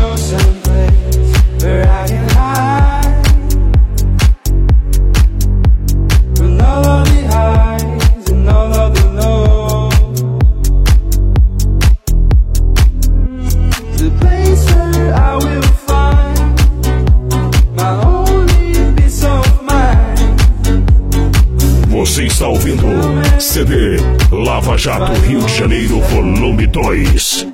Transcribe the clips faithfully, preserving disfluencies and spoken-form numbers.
know someplace where I can hide from all of the highs and all of the lows. The place where I will find my only peace of mind. Você está ouvindo C D Lava Jato Rio de Janeiro Volume dois.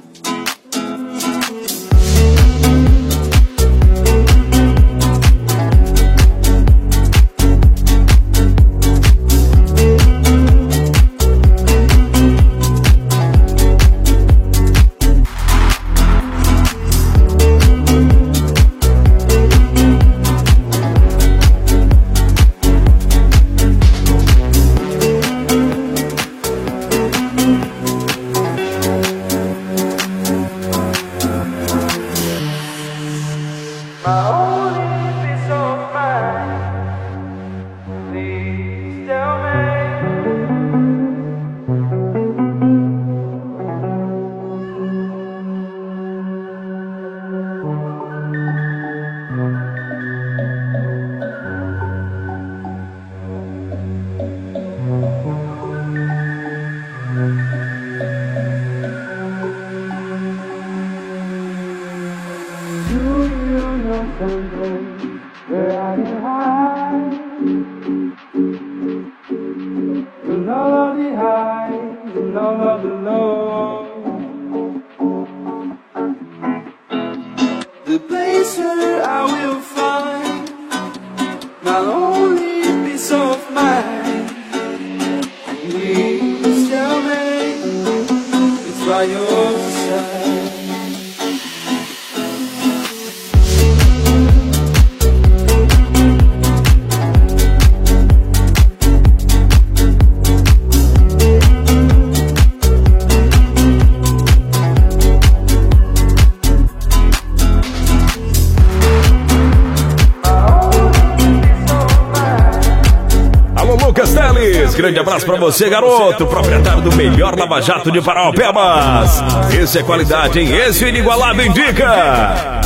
Grande abraço pra você, garoto, proprietário do melhor lava-jato de Paraupebas. Esse é qualidade, hein? Esse inigualável indica.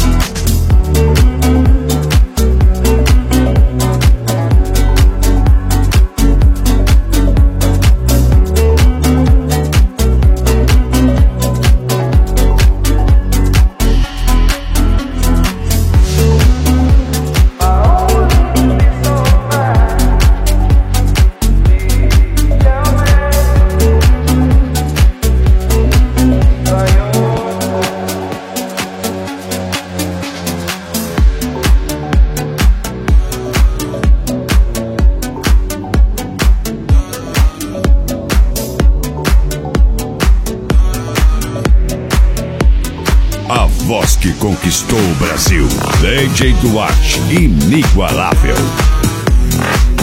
Que conquistou o Brasil. D J Duarte, inigualável.